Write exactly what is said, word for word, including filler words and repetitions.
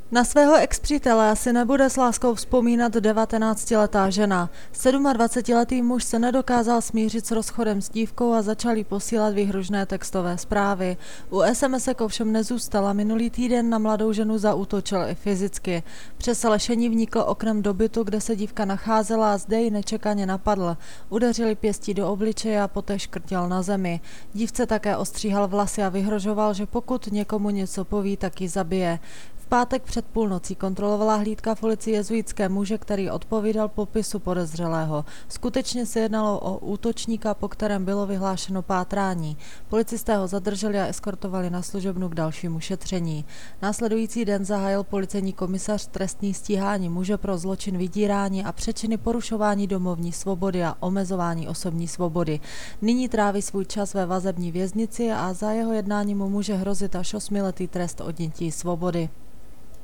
Na svého ex-přítele asi nebude s láskou vzpomínat devatenáctiletá žena. sedmadvacetiletý muž se nedokázal smířit s rozchodem s dívkou a začal jí posílat výhružné textové zprávy. U es em esek ovšem nezůstala, minulý týden na mladou ženu zaútočil i fyzicky. Přes lešení vnikl oknem do bytu, kde se dívka nacházela a zde ji nečekaně napadl. Udeřili pěstí do obličeje a poté škrtil na zemi. Dívce také ostříhal vlasy a vyhrožoval, že pokud někomu něco poví, tak ji zabije. V pátek před půlnocí kontrolovala hlídka v ulici Jezuitské muže, který odpovídal popisu podezřelého. Skutečně se jednalo o útočníka, po kterém bylo vyhlášeno pátrání. Policisté ho zadrželi a eskortovali na služebnu k dalšímu šetření. Následující den zahájil policejní komisař trestní stíhání muže pro zločin vydírání a přečiny porušování domovní svobody a omezování osobní svobody. Nyní tráví svůj čas ve vazební věznici a za jeho jednání mu může hrozit až osmiletý trest odnětí svobody.